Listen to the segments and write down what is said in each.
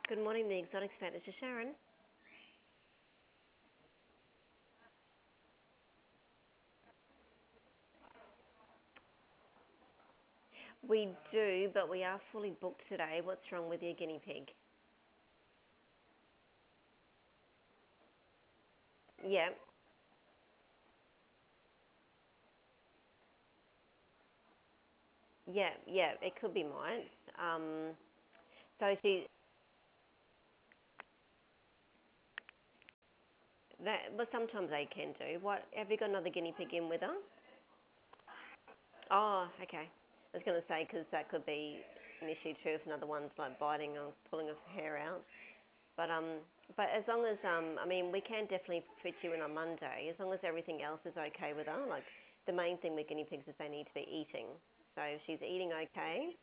Good morning, the exotic spat. This is Sharon. We do, but we are fully booked today. What's wrong with your guinea pig? Yeah, yeah. It could be mine. So she that, but sometimes they can do. What have you got another guinea pig in with her? Oh, okay. I was going to say because that could be an issue too if another one's like biting or pulling her hair out. But as long as I mean, we can definitely fit you in on Monday as long as everything else is okay with her. Like the main thing with guinea pigs is they need to be eating. So if she's eating okay,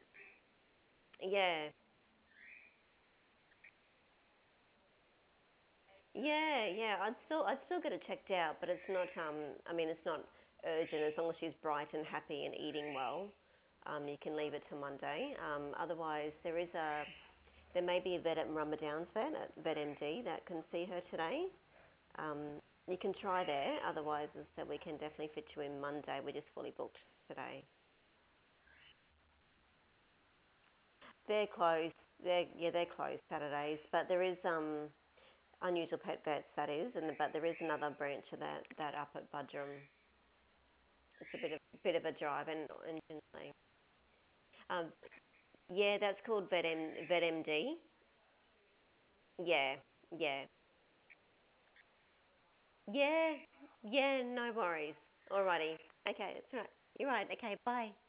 yeah, yeah. I'd still get it checked out, but it's not. I mean, it's not urgent as long as she's bright and happy and eating well. You can leave it to Monday. Otherwise, there may be a vet at Ramadan's vet at Vet MD that can see her today. You can try there. Otherwise, as I said, we can definitely fit you in Monday. We're just fully booked today. They're closed. They're closed Saturdays, but there is unusual pet vets that is, but there is another branch of that up at Budrum. It's a bit of a drive and gently. Um, yeah, that's called Vet MD. Yeah, yeah, yeah, yeah. No worries. Alrighty. Okay, that's right. You're right. Okay, bye.